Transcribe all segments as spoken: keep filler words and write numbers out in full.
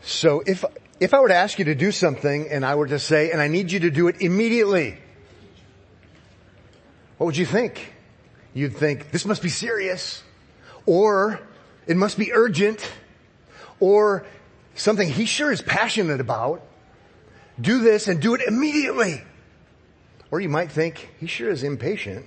So if, if I were to ask you to do something and I were to say, and I need you to do it immediately, what would you think? You'd think, this must be serious, or it must be urgent, or something he sure is passionate about. Do this and do it immediately. Or you might think, he sure is impatient.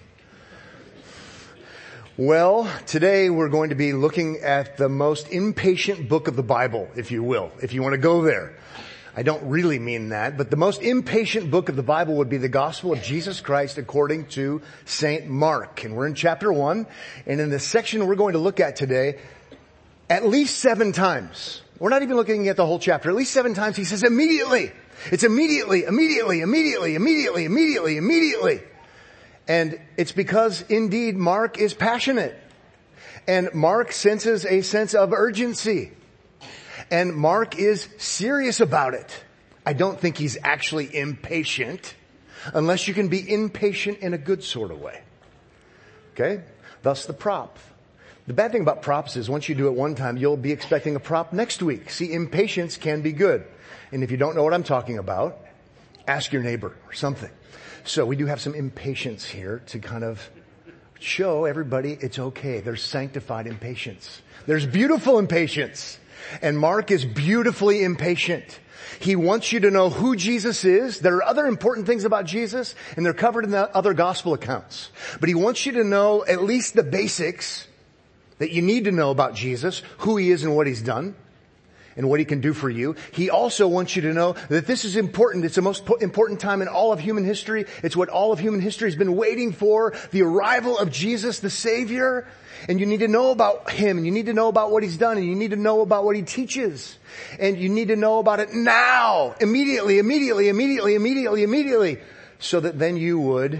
Well, today we're going to be looking at the most impatient book of the Bible, if you will, if you want to go there. I don't really mean that, but the most impatient book of the Bible would be the Gospel of Jesus Christ according to Saint Mark. And we're in chapter one, and in the section we're going to look at today, at least seven times, we're not even looking at the whole chapter, at least seven times he says immediately. It's immediately, immediately, immediately, immediately, immediately, immediately. And it's because indeed Mark is passionate. And Mark senses a sense of urgency. And Mark is serious about it. I don't think he's actually impatient, unless you can be impatient in a good sort of way. Okay? Thus the prop. The bad thing about props is once you do it one time, you'll be expecting a prop next week. See, impatience can be good. And if you don't know what I'm talking about, ask your neighbor or something. So we do have some impatience here to kind of show everybody it's okay. There's sanctified impatience. There's beautiful impatience. And Mark is beautifully impatient. He wants you to know who Jesus is. There are other important things about Jesus, and they're covered in the other gospel accounts. But he wants you to know at least the basics that you need to know about Jesus, who he is and what he's done, and what he can do for you. He also wants you to know that this is important. It's the most important time in all of human history. It's what all of human history has been waiting for, the arrival of Jesus, the Savior. And you need to know about him, and you need to know about what he's done, and you need to know about what he teaches. And you need to know about it now, immediately, immediately, immediately, immediately, immediately, so that then you would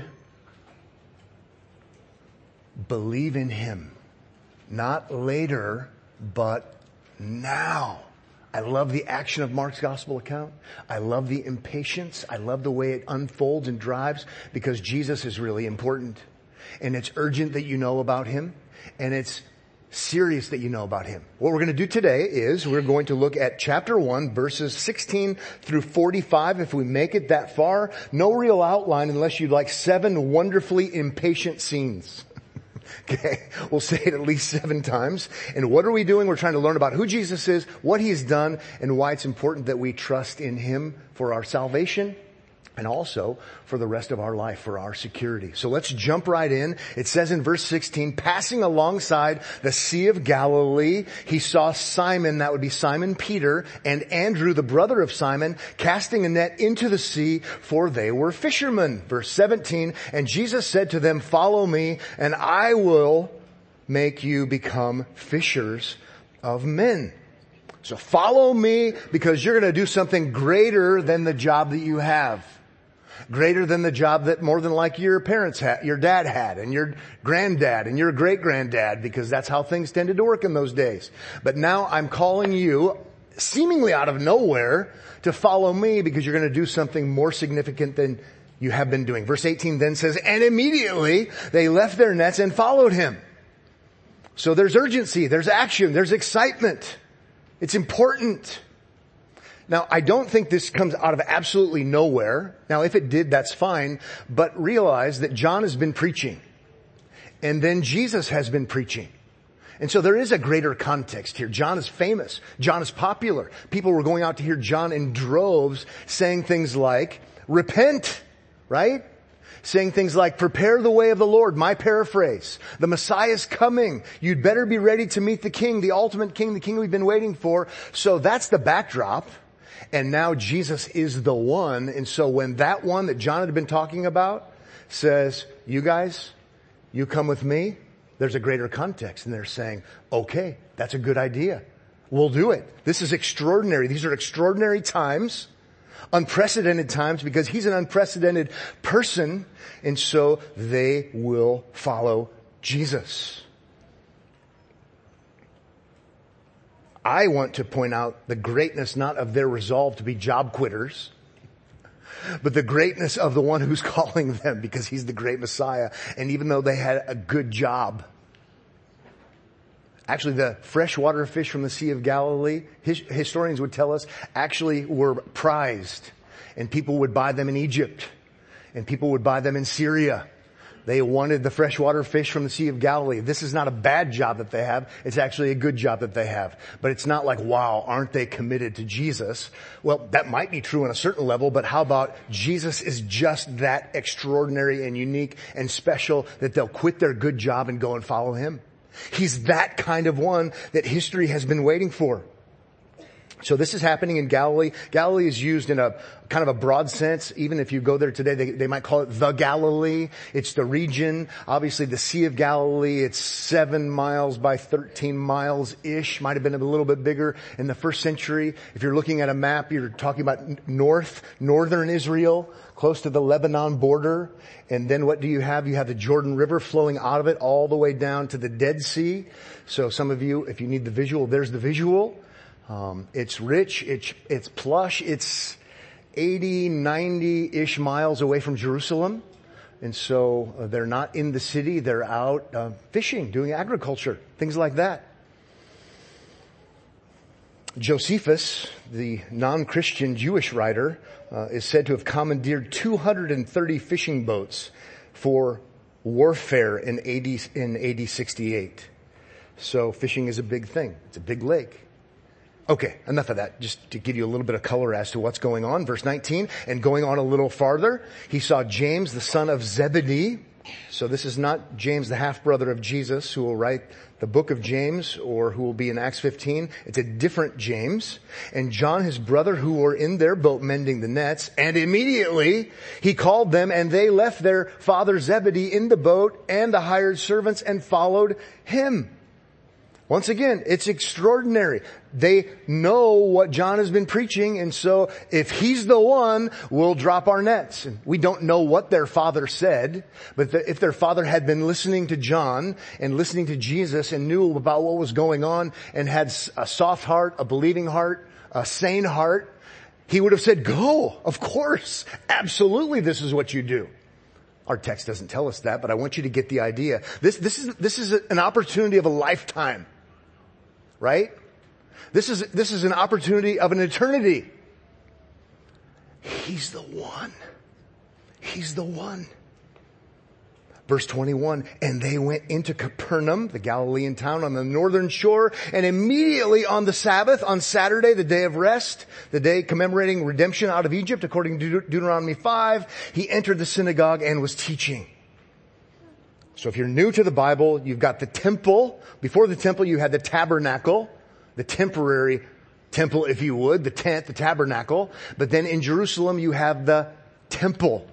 believe in him. Not later, but now. I love the action of Mark's gospel account. I love the impatience. I love the way it unfolds and drives, because Jesus is really important. And it's urgent that you know about him. And it's serious that you know about him. What we're going to do today is we're going to look at chapter one, verses sixteen through forty-five. If we make it that far, no real outline unless you'd like seven wonderfully impatient scenes. Okay, we'll say it at least seven times. And what are we doing? We're trying to learn about who Jesus is, what he's done, and why it's important that we trust in him for our salvation and also for the rest of our life, for our security. So let's jump right in. It says in verse sixteen, passing alongside the Sea of Galilee, he saw Simon, that would be Simon Peter, and Andrew, the brother of Simon, casting a net into the sea, for they were fishermen. Verse seventeen, and Jesus said to them, follow me, and I will make you become fishers of men. So follow me, because you're going to do something greater than the job that you have. Greater than the job that more than like your parents had, your dad had, and your granddad, and your great-granddad, because that's how things tended to work in those days. But now I'm calling you, seemingly out of nowhere, to follow me, because you're going to do something more significant than you have been doing. Verse eighteen then says, and immediately they left their nets and followed him. So there's urgency, there's action, there's excitement. It's important. Now, I don't think this comes out of absolutely nowhere. Now, if it did, that's fine. But realize that John has been preaching. And then Jesus has been preaching. And so there is a greater context here. John is famous. John is popular. People were going out to hear John in droves saying things like, repent, right? Saying things like, prepare the way of the Lord, my paraphrase. The Messiah is coming. You'd better be ready to meet the King, the ultimate King, the King we've been waiting for. So that's the backdrop. And now Jesus is the one. And so when that one that John had been talking about says, you guys, you come with me, there's a greater context. And they're saying, okay, that's a good idea. We'll do it. This is extraordinary. These are extraordinary times, unprecedented times, because he's an unprecedented person. And so they will follow Jesus. I want to point out the greatness not of their resolve to be job quitters, but the greatness of the one who's calling them, because he's the great Messiah. And even though they had a good job, Actually, the freshwater fish from the Sea of Galilee, his, historians would tell us, actually were prized. And people would buy them in Egypt. And people would buy them in Syria. They wanted the freshwater fish from the Sea of Galilee. This is not a bad job that they have. It's actually a good job that they have. But it's not like, wow, aren't they committed to Jesus? Well, that might be true on a certain level, but how about Jesus is just that extraordinary and unique and special that they'll quit their good job and go and follow him? He's that kind of one that history has been waiting for. So this is happening in Galilee. Galilee is used in a kind of a broad sense. Even if you go there today, they, they might call it the Galilee. It's the region. Obviously, the Sea of Galilee, it's seven miles by thirteen miles-ish. Might have been a little bit bigger in the first century. If you're looking at a map, you're talking about north, northern Israel, close to the Lebanon border. And then what do you have? You have the Jordan River flowing out of it all the way down to the Dead Sea. So some of you, if you need the visual, there's the visual. Um, it's rich, it's, it's plush, it's eighty, ninety-ish miles away from Jerusalem. And so uh, they're not in the city, they're out uh, fishing, doing agriculture, things like that. Josephus, the non-Christian Jewish writer, uh, is said to have commandeered two hundred thirty fishing boats for warfare in A D, in A D sixty-eight. So fishing is a big thing. It's a big lake. Okay, enough of that. Just to give you a little bit of color as to what's going on. Verse nineteen, and going on a little farther, he saw James, the son of Zebedee. So this is not James, the half-brother of Jesus, who will write the book of James or who will be in Acts fifteen. It's a different James. And John, his brother, who were in their boat mending the nets. And immediately he called them, and they left their father Zebedee in the boat and the hired servants and followed him. Once again, it's extraordinary. They know what John has been preaching, and so if he's the one, we'll drop our nets. And we don't know what their father said, but the, if their father had been listening to John and listening to Jesus and knew about what was going on and had a soft heart, a believing heart, a sane heart, he would have said, go, of course, absolutely this is what you do. Our text doesn't tell us that, but I want you to get the idea. This, this is, this is an opportunity of a lifetime. Right? This is, this is an opportunity of an eternity. He's the one. He's the one. Verse twenty-one, and they went into Capernaum, the Galilean town on the northern shore, and immediately on the Sabbath, on Saturday, the day of rest, the day commemorating redemption out of Egypt, according to Deut- Deuteronomy five, he entered the synagogue and was teaching. So if you're new to the Bible, you've got the temple. Before the temple, you had the tabernacle, the temporary temple, if you would, the tent, the tabernacle. But then in Jerusalem, you have the temple.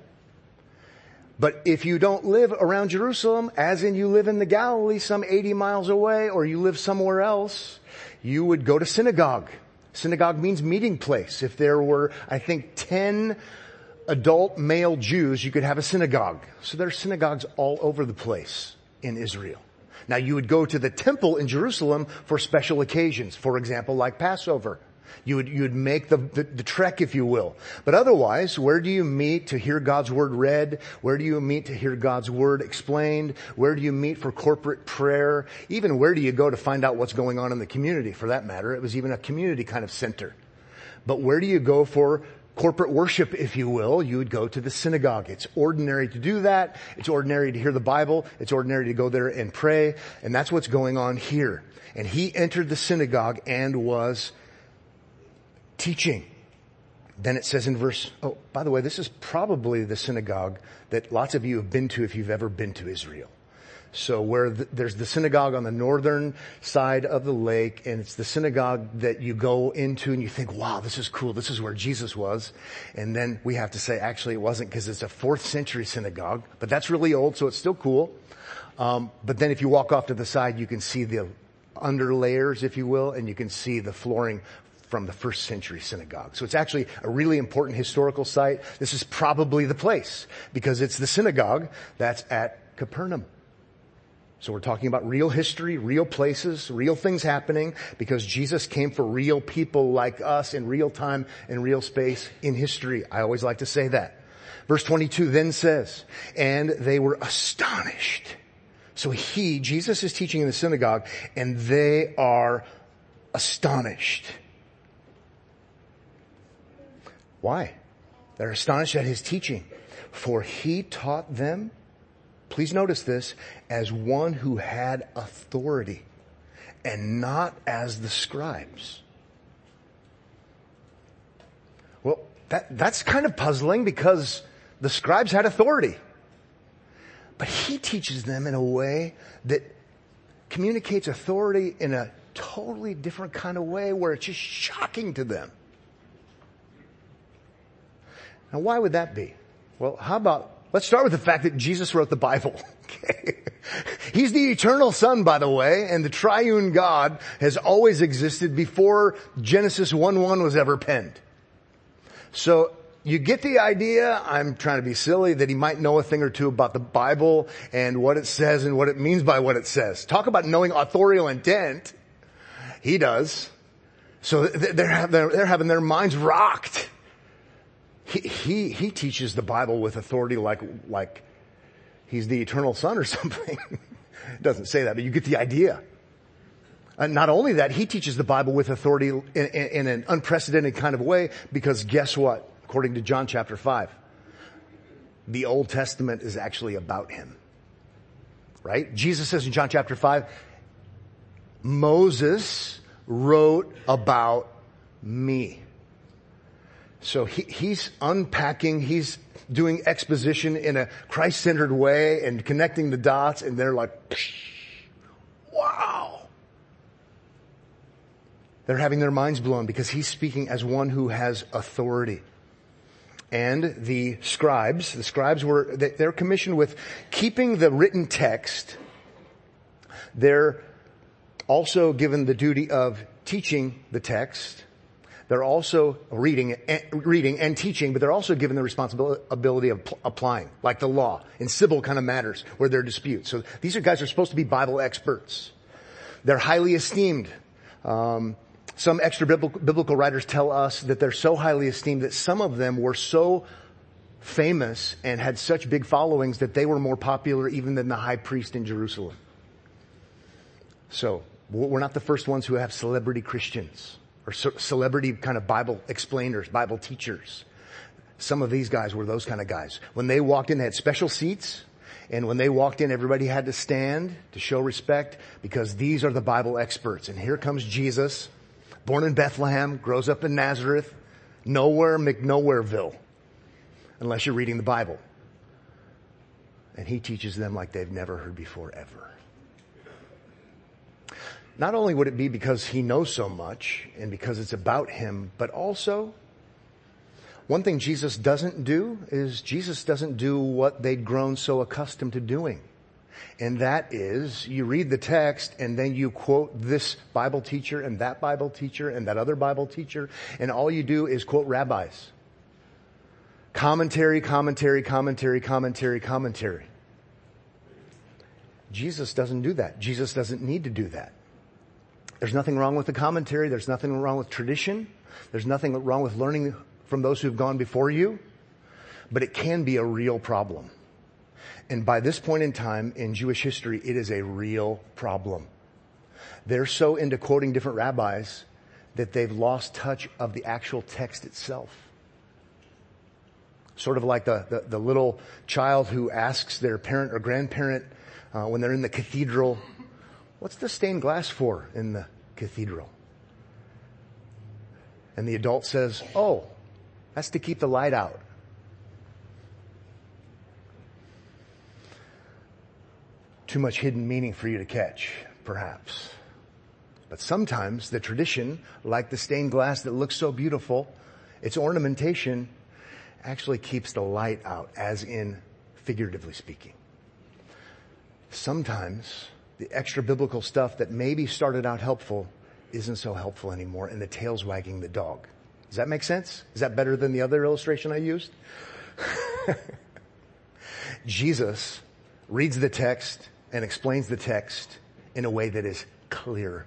But if you don't live around Jerusalem, as in you live in the Galilee some eighty miles away, or you live somewhere else, you would go to synagogue. Synagogue means meeting place. If there were, I think, ten adult male Jews, you could have a synagogue. So there are synagogues all over the place in Israel. Now you would go to the temple in Jerusalem for special occasions. For example, like Passover. You would, you would make the, the, the trek, if you will. But otherwise, where do you meet to hear God's word read? Where do you meet to hear God's word explained? Where do you meet for corporate prayer? Even where do you go to find out what's going on in the community, for that matter? It was even a community kind of center. But where do you go for corporate worship, if you will? You would go to the synagogue. It's ordinary to do that. It's ordinary to hear the Bible. It's ordinary to go there and pray. And that's what's going on here. And he entered the synagogue and was teaching. Then it says in verse, oh, by the way, this is probably the synagogue that lots of you have been to if you've ever been to Israel. So where the, there's the synagogue on the northern side of the lake, and it's the synagogue that you go into and you think, wow, this is cool. This is where Jesus was. And then we have to say, actually, it wasn't, because it's a fourth century synagogue, but that's really old, so it's still cool. Um, but then if you walk off to the side, you can see the underlayers, if you will, and you can see the flooring from the first century synagogue. So it's actually a really important historical site. This is probably the place, because it's the synagogue that's at Capernaum. So we're talking about real history, real places, real things happening, because Jesus came for real people like us in real time and real space in history. I always like to say that. Verse twenty-two then says, and they were astonished. So he, Jesus is teaching in the synagogue, and they are astonished. Why? They're astonished at his teaching. For he taught them, please notice this, as one who had authority, and not as the scribes. Well, that, that's kind of puzzling because the scribes had authority. But he teaches them in a way that communicates authority in a totally different kind of way where it's just shocking to them. Now, why would that be? Well, how about, let's start with the fact that Jesus wrote the Bible. Okay. He's the eternal Son, by the way, and the triune God has always existed before Genesis one one was ever penned. So, you get the idea, I'm trying to be silly, that he might know a thing or two about the Bible and what it says and what it means by what it says. Talk about knowing authorial intent. He does. So they're, they're, they're having their minds rocked. He, he, he teaches the Bible with authority like, like he's the eternal Son or something. It doesn't say that, but you get the idea. And not only that, he teaches the Bible with authority in, in, in an unprecedented kind of way because guess what? According to John chapter five, the Old Testament is actually about him. Right? Jesus says in John chapter five, Moses wrote about me. So he, he's unpacking, he's doing exposition in a Christ-centered way and connecting the dots, and they're like, wow. They're having their minds blown because he's speaking as one who has authority. And the scribes, the scribes were, they're commissioned with keeping the written text. They're also given the duty of teaching the text. They're also reading, reading and teaching, but they're also given the responsibility of applying, like the law, in civil kind of matters where there are disputes. So these are guys who are supposed to be Bible experts. They're highly esteemed. Um, Some extra biblical writers tell us that they're so highly esteemed that some of them were so famous and had such big followings that they were more popular even than the high priest in Jerusalem. So, we're not the first ones who have celebrity Christians or celebrity kind of Bible explainers, Bible teachers. Some of these guys were those kind of guys. When they walked in, they had special seats. And when they walked in, everybody had to stand to show respect because these are the Bible experts. And here comes Jesus. Born in Bethlehem, grows up in Nazareth, nowhere McNowhereville, unless you're reading the Bible. And he teaches them like they've never heard before ever. Not only would it be because he knows so much and because it's about him, but also one thing Jesus doesn't do is Jesus doesn't do what they'd grown so accustomed to doing. And that is, you read the text and then you quote this Bible teacher and that Bible teacher and that other Bible teacher, and all you do is quote rabbis. Commentary, commentary, commentary, commentary, commentary. Jesus doesn't do that. Jesus doesn't need to do that. There's nothing wrong with the commentary. There's nothing wrong with tradition. There's nothing wrong with learning from those who've gone before you. But it can be a real problem. And by this point in time in Jewish history, it is a real problem. They're so into quoting different rabbis that they've lost touch of the actual text itself. Sort of like the, the, the little child who asks their parent or grandparent uh, when they're in the cathedral, what's the stained glass for in the cathedral? And the adult says, oh, that's to keep the light out. Too much hidden meaning for you to catch, perhaps. But sometimes the tradition, like the stained glass that looks so beautiful, its ornamentation actually keeps the light out, as in figuratively speaking. Sometimes the extra biblical stuff that maybe started out helpful isn't so helpful anymore, and the tail's wagging the dog. Does that make sense? Is that better than the other illustration I used? Jesus reads the text and explains the text in a way that is clear.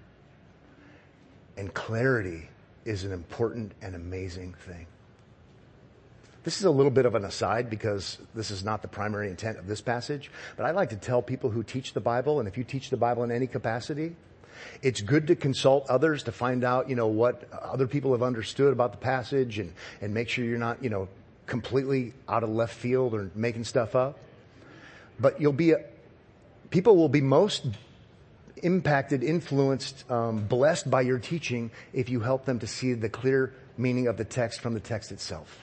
And clarity is an important and amazing thing. This is a little bit of an aside because this is not the primary intent of this passage, but I like to tell people who teach the Bible, and if you teach the Bible in any capacity, it's good to consult others to find out, you know, what other people have understood about the passage and, and make sure you're not, you know, completely out of left field or making stuff up. But you'll be, a, people will be most impacted, influenced, um, blessed by your teaching if you help them to see the clear meaning of the text from the text itself.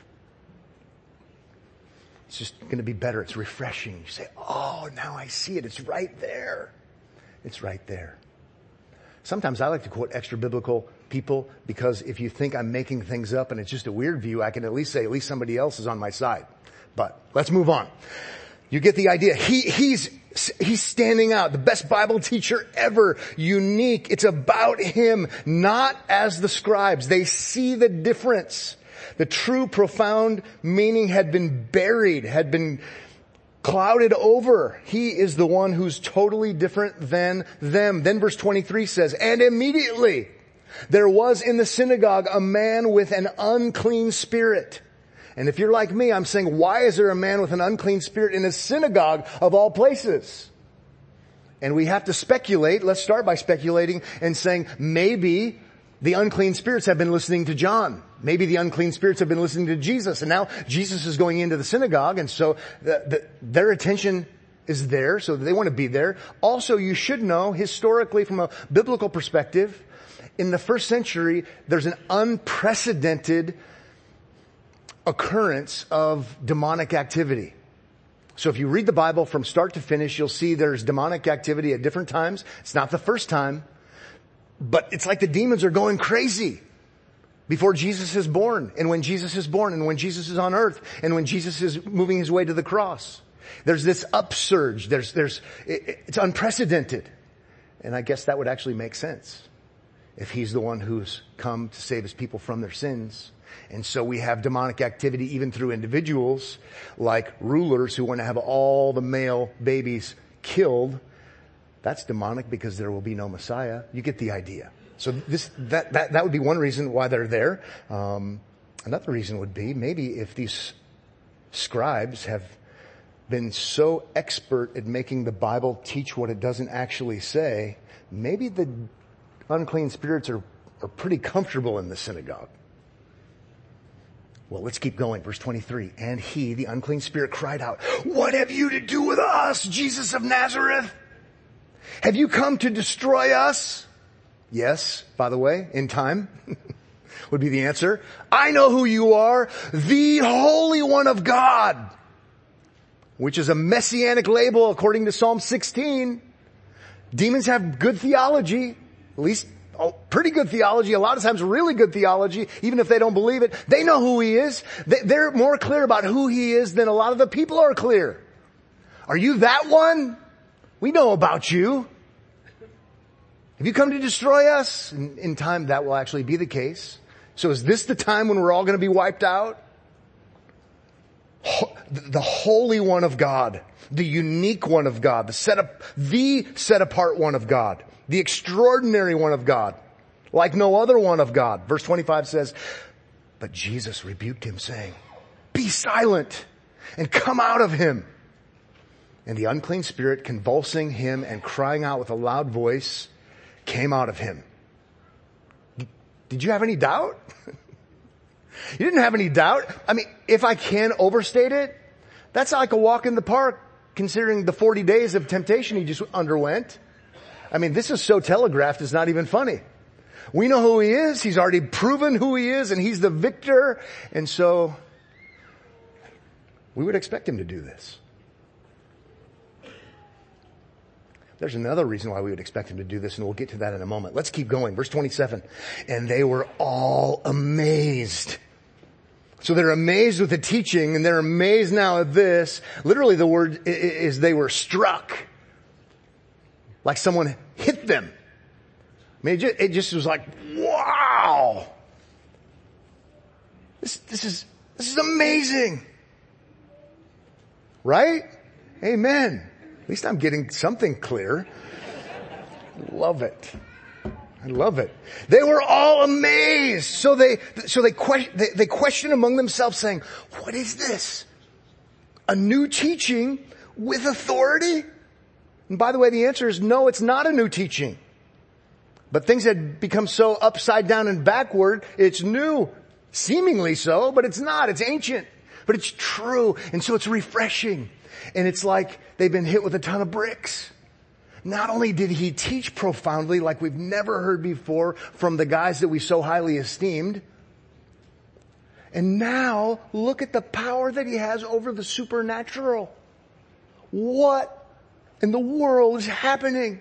It's just going to be better. It's refreshing. You say, oh, now I see it. It's right there. It's right there. Sometimes I like to quote extra biblical people because if you think I'm making things up and it's just a weird view, I can at least say at least somebody else is on my side. But let's move on. You get the idea. He, he's, he's standing out. The best Bible teacher ever. Unique. It's about him, not as the scribes. They see the difference. The true profound meaning had been buried, had been clouded over. He is the one who's totally different than them. Then verse twenty-three says, and immediately there was in the synagogue a man with an unclean spirit. And if you're like me, I'm saying, why is there a man with an unclean spirit in a synagogue of all places? And we have to speculate. Let's start by speculating and saying maybe the unclean spirits have been listening to John. Maybe the unclean spirits have been listening to Jesus. And now Jesus is going into the synagogue. And so the, the, their attention is there. So they want to be there. Also, you should know historically from a biblical perspective, in the first century, there's an unprecedented occurrence of demonic activity. So if you read the Bible from start to finish, you'll see there's demonic activity at different times. It's not the first time, but it's like the demons are going crazy before Jesus is born, and when Jesus is born, and when Jesus is on earth, and when Jesus is moving his way to the cross. There's this upsurge. There's, there's, it, it's unprecedented. And I guess that would actually make sense if he's the one who's come to save his people from their sins. And so we have demonic activity even through individuals like rulers who want to have all the male babies killed. That's demonic because there will be no Messiah. You get the idea. So this, that, that, that would be one reason why they're there. Um, another reason would be maybe if these scribes have been so expert at making the Bible teach what it doesn't actually say, maybe the unclean spirits are, are pretty comfortable in the synagogue. Well, let's keep going. Verse twenty-three. And he, the unclean spirit, cried out, what have you to do with us, Jesus of Nazareth? Have you come to destroy us? Yes, by the way, in time would be the answer. I know who you are, the Holy One of God, which is a messianic label according to Psalm sixteen. Demons have good theology, at least oh, pretty good theology, a lot of times really good theology, even if they don't believe it. They know who he is. They're more clear about who he is than a lot of the people are clear. Are you that one? We know about you. Have you come to destroy us? In, in time, that will actually be the case. So is this the time when we're all going to be wiped out? Ho- the Holy One of God, the unique one of God, the set up, the set apart one of God, the extraordinary one of God, like no other one of God. Verse twenty-five says, but Jesus rebuked him saying, be silent and come out of him. And the unclean spirit, convulsing him and crying out with a loud voice, came out of him. Did you have any doubt? You didn't have any doubt. I mean, if I can overstate it, that's like a walk in the park considering the forty days of temptation he just underwent. I mean, this is so telegraphed, it's not even funny. We know who he is. He's already proven who he is, and he's the victor. And so we would expect him to do this. There's another reason why we would expect him to do this, and we'll get to that in a moment. Let's keep going. Verse twenty-seven. And they were all amazed. So they're amazed with the teaching, and they're amazed now at this. Literally the word is they were struck. Like someone hit them. I mean, it just, it just was like, wow. This, this is, this is amazing. Right? Amen. At least I'm getting something clear. Love it. I love it. They were all amazed. So they, so they question, they, they question among themselves saying, what is this? A new teaching with authority? And by the way, the answer is no, it's not a new teaching. But things had become so upside down and backward, it's new. Seemingly so, but it's not. It's ancient. But it's true. And so it's refreshing. And it's like they've been hit with a ton of bricks. Not only did he teach profoundly like we've never heard before from the guys that we so highly esteemed, and now look at the power that he has over the supernatural. What in the world is happening?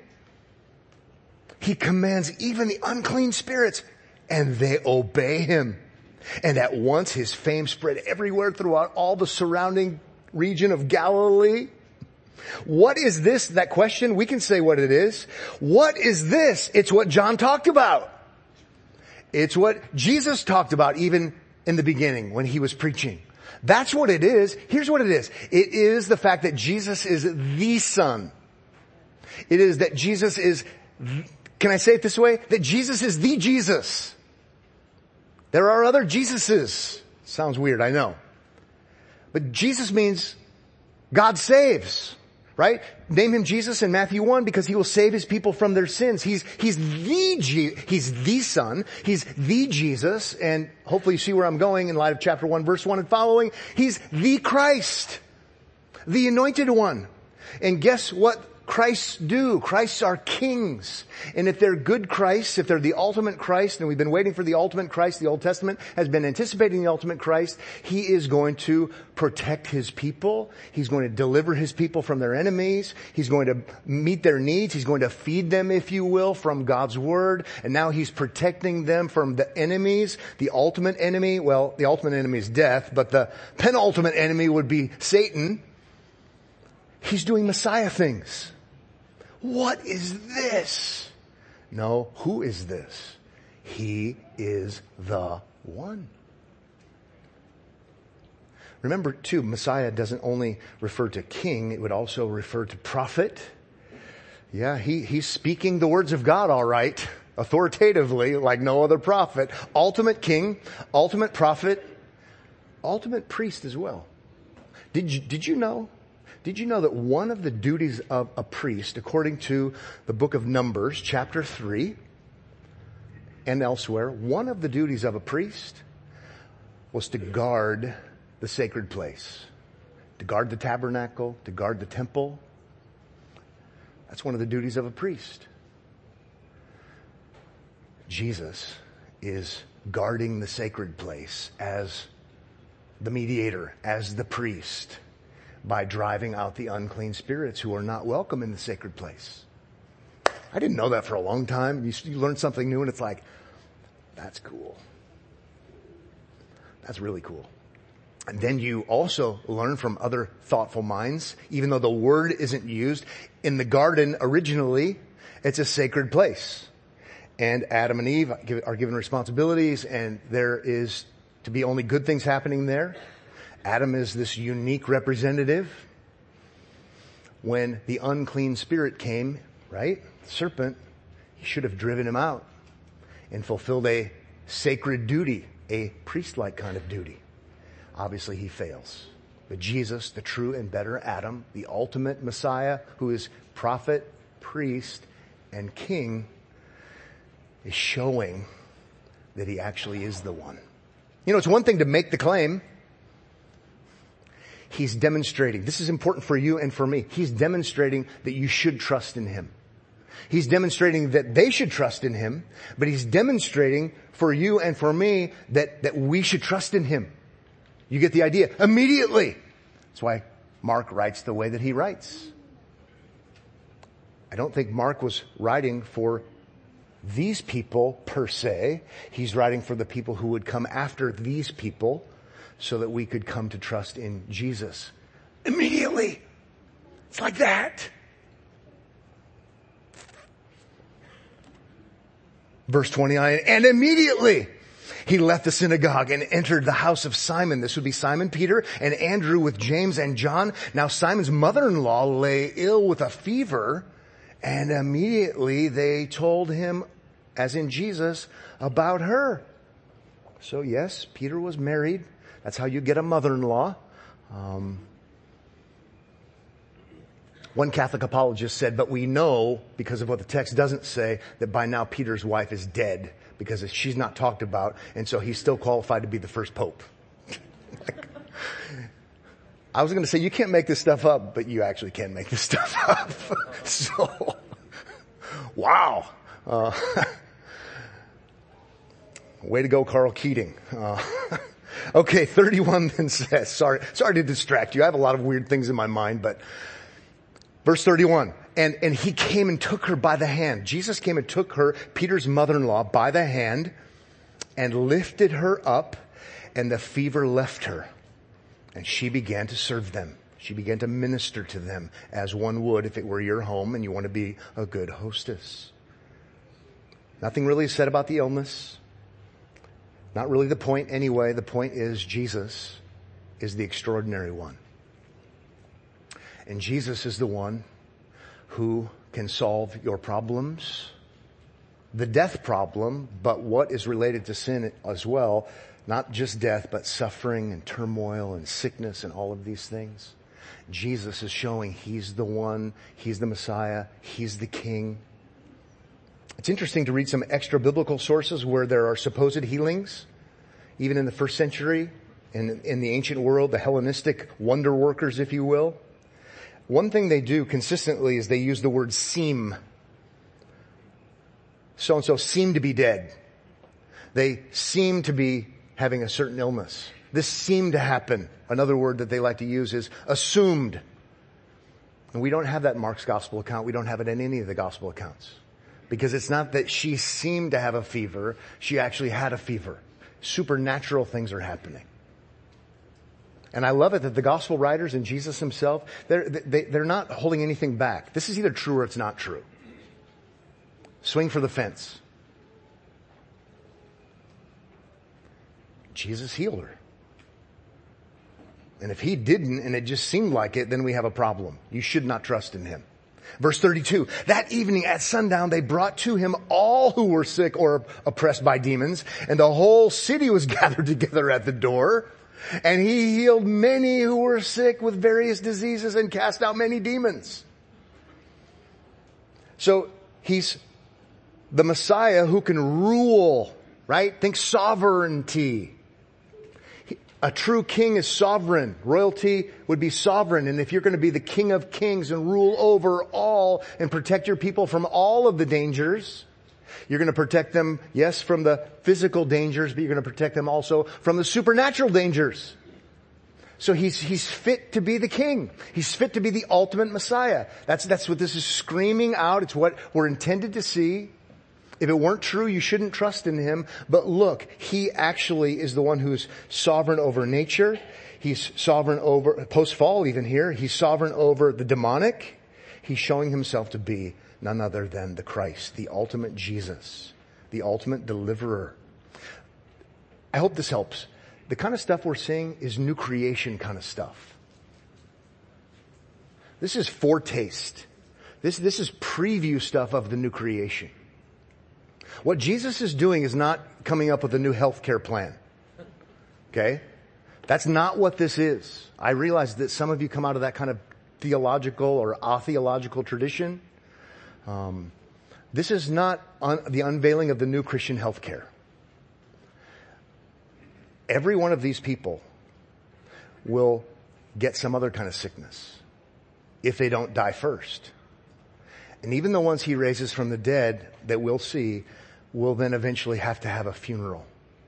He commands even the unclean spirits, and they obey him. And at once his fame spread everywhere throughout all the surrounding region of Galilee. What is this? That question, we can say what it is. What is this? It's what John talked about. It's what Jesus talked about even in the beginning when he was preaching. That's what it is. Here's what it is. It is the fact that Jesus is the Son. It is that Jesus is, can I say it this way? That Jesus is the Jesus. There are other Jesuses. Sounds weird, I know. But Jesus means God saves. Right? Name him Jesus in Matthew one because he will save his people from their sins. He's, he's the, G, he's the Son. He's the Jesus. And hopefully you see where I'm going in light of chapter one, verse one and following. He's the Christ. The anointed one. And guess what Christs do? Christs are kings. And if they're good Christs, if they're the ultimate Christ, and we've been waiting for the ultimate Christ, the Old Testament has been anticipating the ultimate Christ, he is going to protect his people. He's going to deliver his people from their enemies. He's going to meet their needs. He's going to feed them, if you will, from God's word. And now he's protecting them from the enemies. The ultimate enemy, well, the ultimate enemy is death, but the penultimate enemy would be Satan. He's doing Messiah things. What is this? No, who is this? He is the one. Remember too, Messiah doesn't only refer to king, it would also refer to prophet. Yeah, he, he's speaking the words of God, all right, authoritatively, like no other prophet. Ultimate king, ultimate prophet, ultimate priest as well. Did you, did you know? Did you know that one of the duties of a priest, according to the book of Numbers, chapter three, and elsewhere, one of the duties of a priest was to guard the sacred place, to guard the tabernacle, to guard the temple. That's one of the duties of a priest. Jesus is guarding the sacred place as the mediator, as the priest, by driving out the unclean spirits who are not welcome in the sacred place. I didn't know that for a long time. You, you learn something new and it's like, that's cool. That's really cool. And then you also learn from other thoughtful minds, even though the word isn't used. In the garden originally, it's a sacred place. And Adam and Eve are given responsibilities, and there is to be only good things happening there. Adam is this unique representative. When the unclean spirit came, right, the serpent, he should have driven him out and fulfilled a sacred duty, a priest-like kind of duty. Obviously he fails. But Jesus, the true and better Adam, the ultimate Messiah, who is prophet, priest, and king, is showing that he actually is the one. You know, it's one thing to make the claim. He's demonstrating, this is important for you and for me, he's demonstrating that you should trust in him. He's demonstrating that they should trust in him, but he's demonstrating for you and for me that, that we should trust in him. You get the idea? Immediately. That's why Mark writes the way that he writes. I don't think Mark was writing for these people per se. He's writing for the people who would come after these people, so that we could come to trust in Jesus. Immediately. It's like that. Verse twenty-nine, and immediately he left the synagogue and entered the house of Simon. This would be Simon Peter and Andrew with James and John. Now Simon's mother-in-law lay ill with a fever, and immediately they told him as in Jesus, about her. So yes, Peter was married. That's how you get a mother-in-law. Um, one Catholic apologist said, but we know, because of what the text doesn't say, that by now Peter's wife is dead, because she's not talked about, and so he's still qualified to be the first pope. I was going to say, you can't make this stuff up, but you actually can make this stuff up. So, wow. Uh, way to go, Carl Keating. Uh, okay, thirty-one then says, sorry, sorry to distract you. I have a lot of weird things in my mind, but verse thirty-one, and, and he came and took her by the hand. Jesus came and took her, Peter's mother-in-law, by the hand and lifted her up, and the fever left her. And she began to serve them. She began to minister to them as one would if it were your home and you want to be a good hostess. Nothing really is said about the illness. Not really the point anyway. The point is Jesus is the extraordinary one. And Jesus is the one who can solve your problems, the death problem, but what is related to sin as well. Not just death, but suffering and turmoil and sickness and all of these things. Jesus is showing He's the one, He's the Messiah, He's the King. It's interesting to read some extra biblical sources where there are supposed healings, even in the first century, in, in the ancient world, the Hellenistic wonder workers, if you will. One thing they do consistently is they use the word seem. So-and-so seem to be dead. They seem to be having a certain illness. This seemed to happen. Another word that they like to use is assumed. And we don't have that in Mark's gospel account. We don't have it in any of the gospel accounts. Because it's not that she seemed to have a fever. She actually had a fever. Supernatural things are happening. And I love it that the gospel writers and Jesus himself, they're, they, they're not holding anything back. This is either true or it's not true. Swing for the fence. Jesus healed her. And if he didn't, and it just seemed like it, then we have a problem. You should not trust in him. Verse thirty-two, that evening at sundown, they brought to him all who were sick or oppressed by demons, and the whole city was gathered together at the door. And he healed many who were sick with various diseases and cast out many demons. So he's the Messiah who can rule, right? Think sovereignty. A true king is sovereign. Royalty would be sovereign. And if you're going to be the King of Kings and rule over all and protect your people from all of the dangers, you're going to protect them, yes, from the physical dangers, but you're going to protect them also from the supernatural dangers. So he's, he's fit to be the king. He's fit to be the ultimate Messiah. That's, that's what this is screaming out. It's what we're intended to see. If it weren't true, you shouldn't trust in him. But look, he actually is the one who's sovereign over nature. He's sovereign over, post-fall even here, he's sovereign over the demonic. He's showing himself to be none other than the Christ, the ultimate Jesus, the ultimate deliverer. I hope this helps. The kind of stuff we're seeing is new creation kind of stuff. This is foretaste. This, this is preview stuff of the new creation. What Jesus is doing is not coming up with a new healthcare plan. Okay? That's not what this is. I realize that some of you come out of that kind of theological or atheological tradition. Um, this is not un- the unveiling of the new Christian healthcare. Every one of these people will get some other kind of sickness if they don't die first. And even the ones he raises from the dead that we'll see will then eventually have to have a funeral.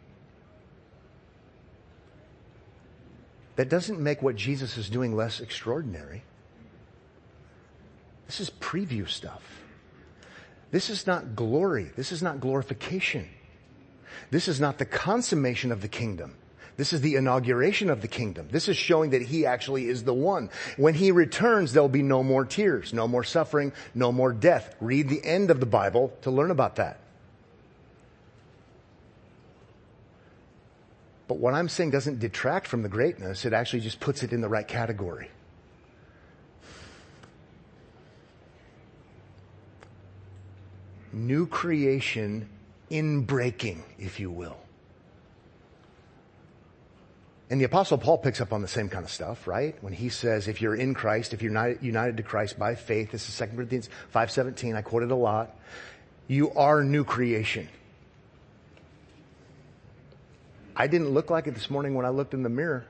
That doesn't make what Jesus is doing less extraordinary. This is preview stuff. This is not glory. This is not glorification. This is not the consummation of the kingdom. This is the inauguration of the kingdom. This is showing that he actually is the one. When he returns, there'll be no more tears, no more suffering, no more death. Read the end of the Bible to learn about that. But what I'm saying doesn't detract from the greatness. It actually just puts it in the right category. new creation in breaking, if you will. And the Apostle Paul picks up on the same kind of stuff, right? When he says, if you're in Christ, if you're united, united to Christ by faith, this is Second Corinthians five seventeen, I quote it a lot, you are new creation. I didn't look like it this morning when I looked in the mirror.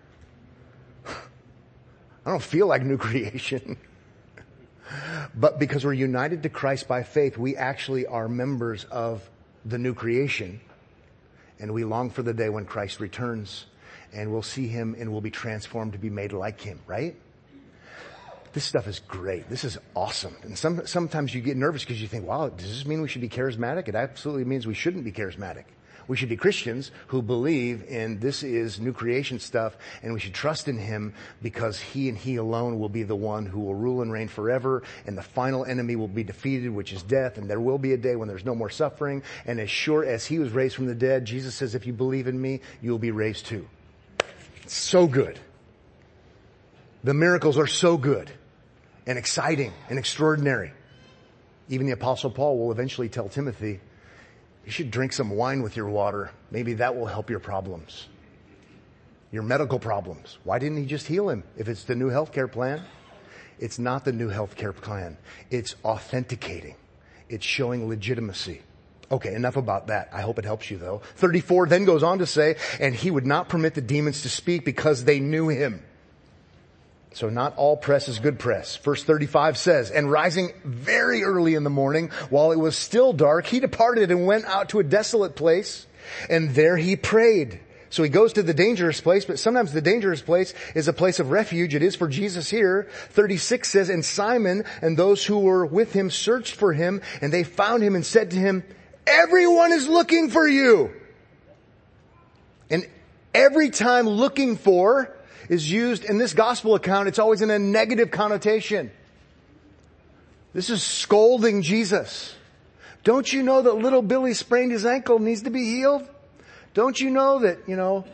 I don't feel like new creation. But because we're united to Christ by faith, we actually are members of the new creation. And we long for the day when Christ returns and we'll see him and we'll be transformed to be made like him, right? This stuff is great. This is awesome. And some, sometimes you get nervous because you think, wow, does this mean we should be charismatic? It absolutely means we shouldn't be charismatic. We should be Christians who believe in this is new creation stuff, and we should trust in him because he and he alone will be the one who will rule and reign forever, and the final enemy will be defeated, which is death, and there will be a day when there's no more suffering. And as sure as he was raised from the dead, Jesus says, if you believe in me, you will be raised too. It's so good. The miracles are so good and exciting and extraordinary. Even the Apostle Paul will eventually tell Timothy, you should drink some wine with your water. Maybe that will help your problems. Your medical problems. Why didn't he just heal him if it's the new healthcare plan? It's not the new healthcare plan. It's authenticating. It's showing legitimacy. Okay, enough about that. I hope it helps you though. thirty-four then goes on to say, and he would not permit the demons to speak because they knew him. So not all press is good press. Verse thirty-five says, and rising very early in the morning, while it was still dark, he departed and went out to a desolate place, and there he prayed. So he goes to the dangerous place, but sometimes the dangerous place is a place of refuge. It is for Jesus here. thirty-six says, and Simon and those who were with him searched for him, and they found him and said to him, everyone is looking for you. And every time looking for is used in this gospel account, it's always in a negative connotation. This is scolding Jesus. Don't you know that little Billy sprained his ankle, needs to be healed? Don't you know that, you know,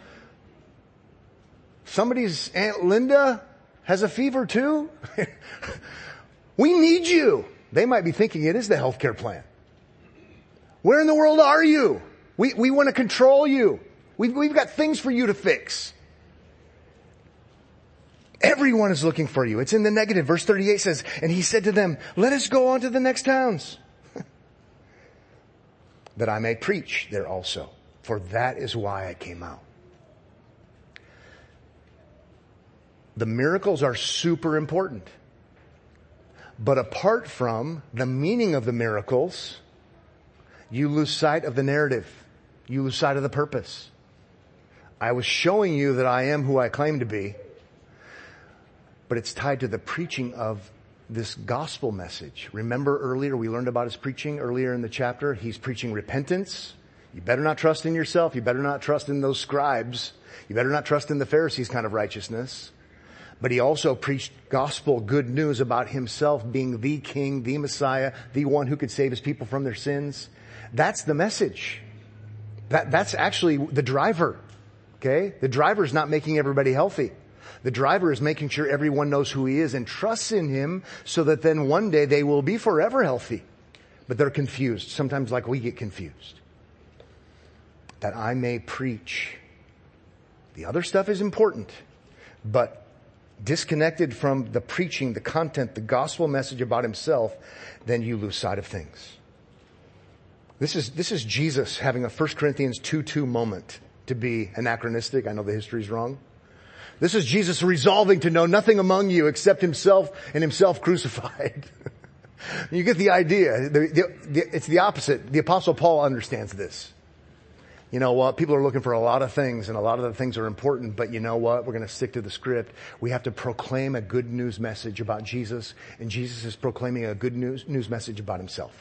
somebody's Aunt Linda has a fever too? We need you. They might be thinking it is the healthcare plan. Where in the world are you? We, we want to control you. We've, we've got things for you to fix. Everyone is looking for you. It's in the negative. Verse thirty-eight says, and he said to them, let us go on to the next towns, that I may preach there also. For that is why I came out. The miracles are super important. But apart from the meaning of the miracles, you lose sight of the narrative. You lose sight of the purpose. I was showing you that I am who I claim to be. But it's tied to the preaching of this gospel message. Remember earlier, we learned about his preaching earlier in the chapter. He's preaching repentance. You better not trust in yourself. You better not trust in those scribes. You better not trust in the Pharisees' kind of righteousness. But he also preached gospel good news about himself being the king, the Messiah, the one who could save his people from their sins. That's the message. That, that's actually the driver. Okay? The driver is not making everybody healthy. The driver is making sure everyone knows who he is and trusts in him so that then one day they will be forever healthy. But they're confused, sometimes like we get confused. That I may preach. The other stuff is important, but disconnected from the preaching, the content, the gospel message about himself, then you lose sight of things. This is, this is Jesus having a First Corinthians two two moment, to be anachronistic. I know the history's wrong. This is Jesus resolving to know nothing among you except himself and himself crucified. You get the idea. The, the, the, it's the opposite. The Apostle Paul understands this. You know what? People are looking for a lot of things, and a lot of the things are important, but you know what? We're going to stick to the script. We have to proclaim a good news message about Jesus, and Jesus is proclaiming a good news, news message about himself.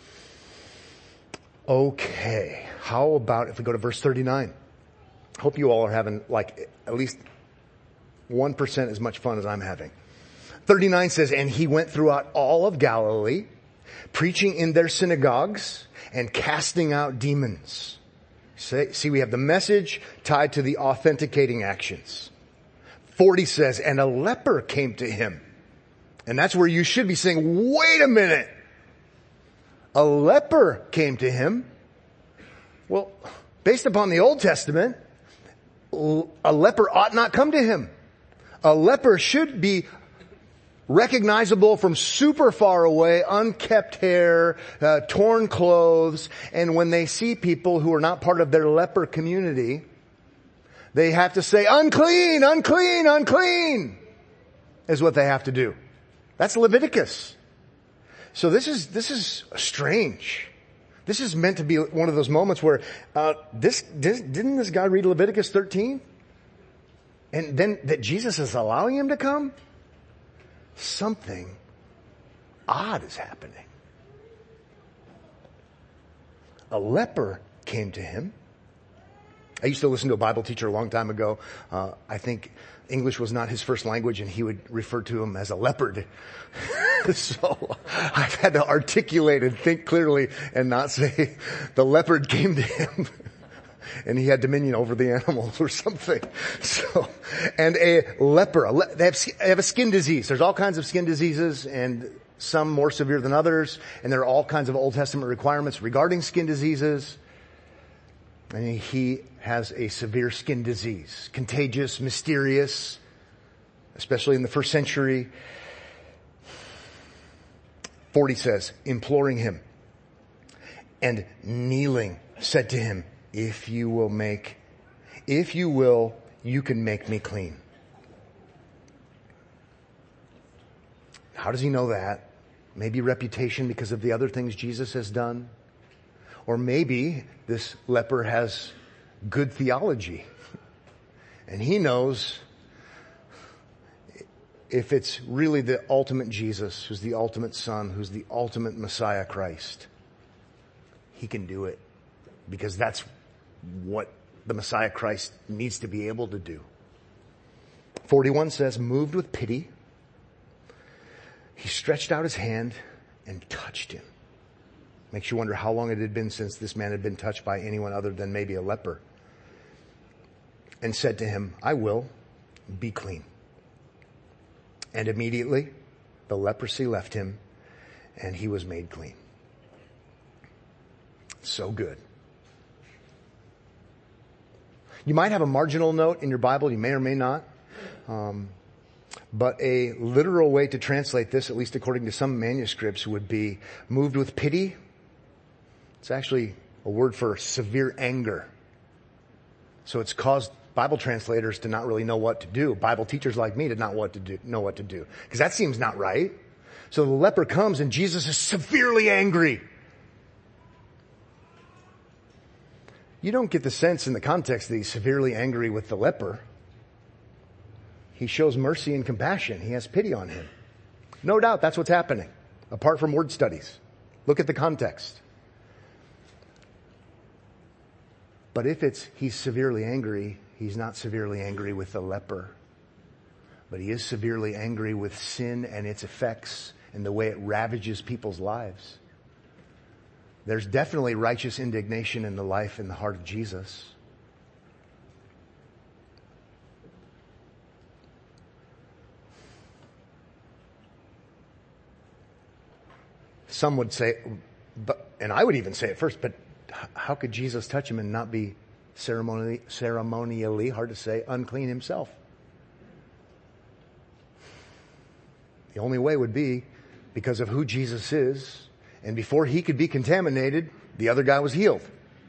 Okay. How about if we go to verse thirty-nine? Hope you all are having like at least one percent as much fun as I'm having. thirty-nine says, and he went throughout all of Galilee, preaching in their synagogues and casting out demons. See, we have the message tied to the authenticating actions. forty says, and a leper came to him. And that's where you should be saying, wait a minute. a leper came to him. Well, based upon the Old Testament, a leper ought not come to him. A leper should be recognizable from super far away, unkept hair, uh, torn clothes, and when they see people who are not part of their leper community, they have to say, unclean, unclean, unclean, is what they have to do. That's Leviticus. So this is, this is strange. This is meant to be one of those moments where, uh, this, this, didn't this guy read Leviticus thirteen? And then that Jesus is allowing him to come? Something odd is happening. A leper came to him. I used to listen to a Bible teacher a long time ago. Uh, I think English was not his first language, and he would refer to him as a leopard. So I've had to articulate and think clearly and not say the leopard came to him and he had dominion over the animals or something. So, and a leper, a le- they, have, they have a skin disease. There's all kinds of skin diseases, and some more severe than others. And there are all kinds of Old Testament requirements regarding skin diseases. And he has a severe skin disease, contagious, mysterious, especially in the first century. forty says, imploring him and kneeling, said to him, if you will make, if you will, you can make me clean. How does he know that? Maybe reputation because of the other things Jesus has done. Or maybe this leper has good theology. And he knows if it's really the ultimate Jesus, who's the ultimate Son, who's the ultimate Messiah Christ, he can do it. Because that's what the Messiah Christ needs to be able to do. forty-one says, moved with pity, he stretched out his hand and touched him. Makes you wonder how long it had been since this man had been touched by anyone other than maybe a leper. And said to him, I will, be clean. And immediately the leprosy left him and he was made clean. So good. You might have a marginal note in your Bible, you may or may not. Um, but a literal way to translate this, at least according to some manuscripts, would be moved with pity. It's actually a word for severe anger. So it's caused Bible translators to not really know what to do. Bible teachers like me did not what to do, know what to do. Because that seems not right. So the leper comes and Jesus is severely angry. You don't get the sense in the context that he's severely angry with the leper. He shows mercy and compassion. He has pity on him. No doubt that's what's happening, apart from word studies. Look at the context. But if it's he's severely angry, he's not severely angry with the leper. But he is severely angry with sin and its effects and the way it ravages people's lives. There's definitely righteous indignation in the life and the heart of Jesus. Some would say, but, and I would even say it first, but how could Jesus touch him and not be ceremonially, ceremonially, hard to say, unclean himself? The only way would be because of who Jesus is. And before he could be contaminated, the other guy was healed.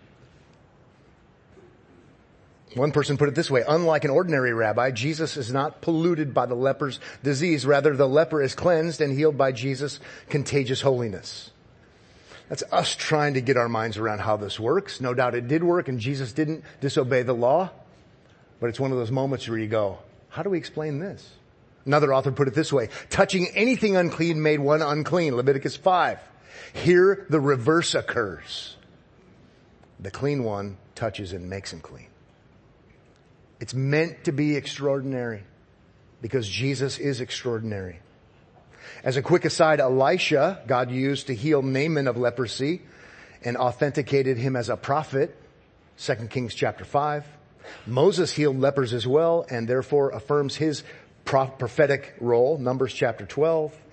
One person put it this way, unlike an ordinary rabbi, Jesus is not polluted by the leper's disease. Rather, the leper is cleansed and healed by Jesus' contagious holiness. That's us trying to get our minds around how this works. No doubt it did work and Jesus didn't disobey the law. But it's one of those moments where you go, how do we explain this? Another author put it this way, touching anything unclean made one unclean. Leviticus five. Here the reverse occurs. The clean one touches and makes him clean. It's meant to be extraordinary because Jesus is extraordinary. As a quick aside, Elisha, God used to heal Naaman of leprosy and authenticated him as a prophet. Second Kings chapter five. Moses healed lepers as well and therefore affirms his prophetic role. Numbers chapter twelve.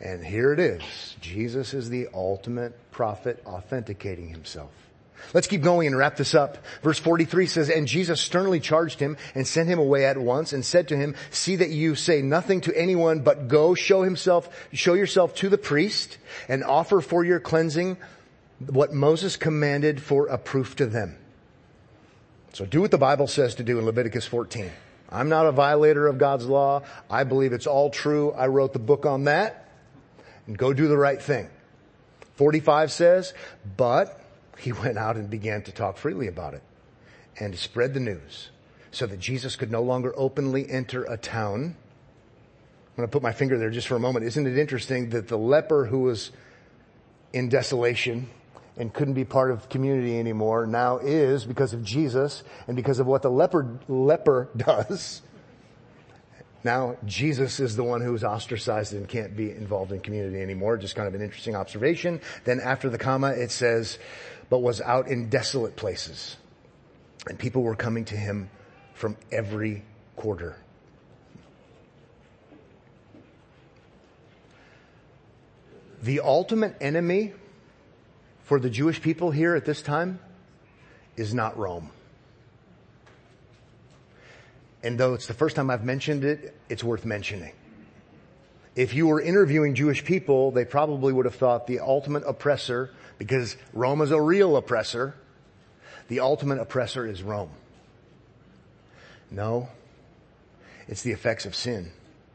And here it is. Jesus is the ultimate prophet authenticating himself. Let's keep going and wrap this up. Verse forty-three says, and Jesus sternly charged him and sent him away at once and said to him, see that you say nothing to anyone, but go show himself, show yourself to the priest and offer for your cleansing what Moses commanded for a proof to them. So do what the Bible says to do in Leviticus fourteen. I'm not a violator of God's law. I believe it's all true. I wrote the book on that. And go do the right thing. forty-five says, but he went out and began to talk freely about it and to spread the news so that Jesus could no longer openly enter a town. I'm going to put my finger there just for a moment. Isn't it interesting that the leper who was in desolation and couldn't be part of community anymore now is, because of Jesus and because of what the leper, leper does. Now, Jesus is the one who's ostracized and can't be involved in community anymore. Just kind of an interesting observation. Then after the comma, it says, but was out in desolate places. And people were coming to him from every quarter. The ultimate enemy for the Jewish people here at this time is not Rome. And though it's the first time I've mentioned it, it's worth mentioning. If you were interviewing Jewish people, they probably would have thought the ultimate oppressor, because Rome is a real oppressor, the ultimate oppressor is Rome. No, it's the effects of sin.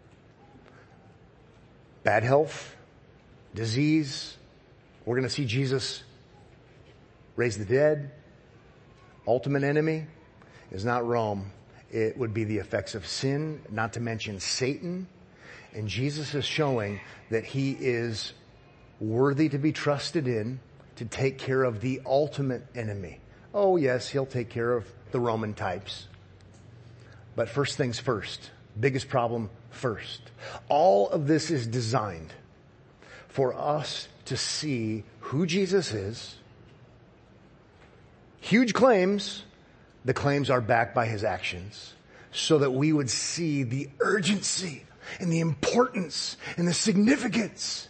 Bad health, disease. We're going to see Jesus raise the dead. Ultimate enemy is not Rome. It would be the effects of sin, not to mention Satan. And Jesus is showing that he is worthy to be trusted in to take care of the ultimate enemy. Oh yes, he'll take care of the Roman types. But first things first. Biggest problem first. All of this is designed for us to see who Jesus is. Huge claims. The claims are backed by his actions, so that we would see the urgency and the importance and the significance,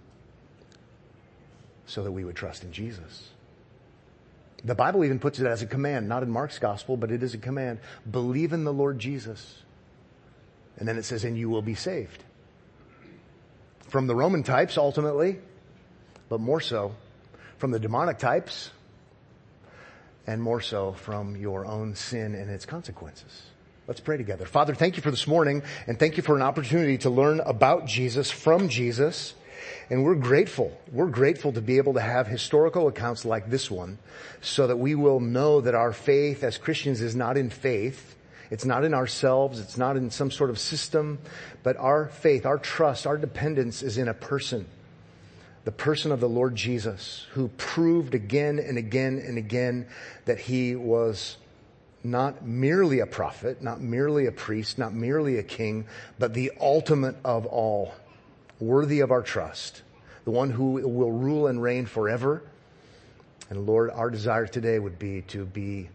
so that we would trust in Jesus. The Bible even puts it as a command, not in Mark's gospel, but it is a command. Believe in the Lord Jesus. And then it says, and you will be saved. From the Roman types, ultimately, but more so from the demonic types, and more so from your own sin and its consequences. Let's pray together. Father, thank you for this morning, and thank you for an opportunity to learn about Jesus from Jesus. And we're grateful. We're grateful to be able to have historical accounts like this one, so that we will know that our faith as Christians is not in faith. It's not in ourselves. It's not in some sort of system. But our faith, our trust, our dependence is in a person. The person of the Lord Jesus, who proved again and again and again that he was not merely a prophet, not merely a priest, not merely a king, but the ultimate of all, worthy of our trust, the one who will rule and reign forever. And Lord, our desire today would be to be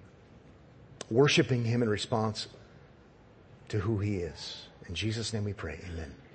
worshiping him in response to who he is. In Jesus' name we pray, amen.